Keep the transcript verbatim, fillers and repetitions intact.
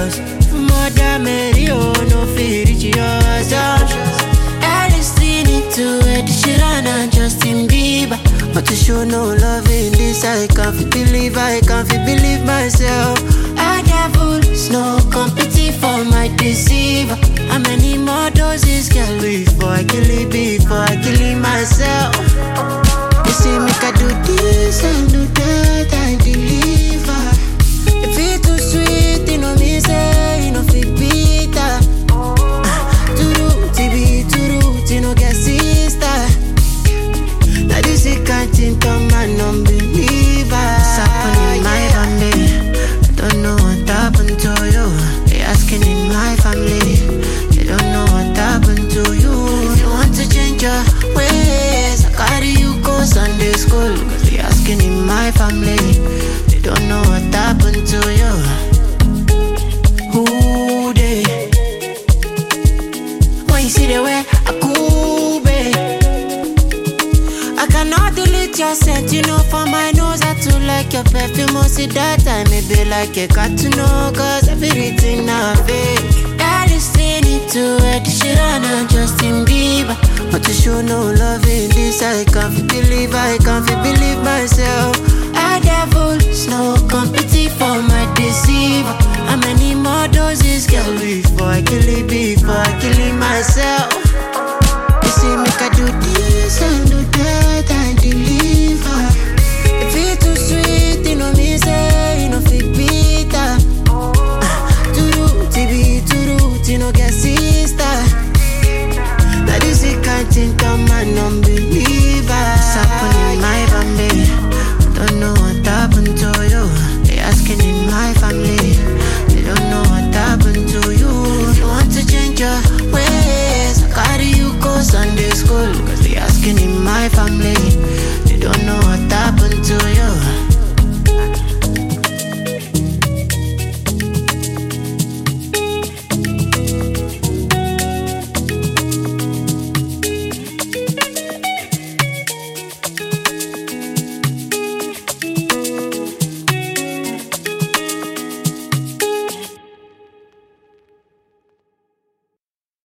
serious. Mother Mary, oh, no fear, it's yours. I listening to Ed Sheeran and Justin Bieber, but to show no love in this, I can't feel believe, I can't feel believe myself. I devil, no competition for my deceiver. How many more doses can before I kill it, before I kill it myself? You see me can do this and do that, I deliver. If it too sweet, you know me say, you know fit bitter. Too root, be too root, you know get sister. Now this is can't turn my non-believer. What's happening in my family? I don't know what happened to you. They asking in my family. They don't know what happened to you. If you want to change your ways, I carry you go Sunday school. Cause they asking in my family. They don't know what happened to you. Who they? When you see the way I cool, babe, I cannot delete your scent, you know, for my nose. I too like your perfume, oh, see that time it be like a got to know, cause everything now fake. I listening to Ed Sheeran and Justin Bieber, but to show no love in this, I can't feel believe, I can't feel believe myself. I devil, no competition for my deceiver. How many more doses can before I kill it, before I kill it myself?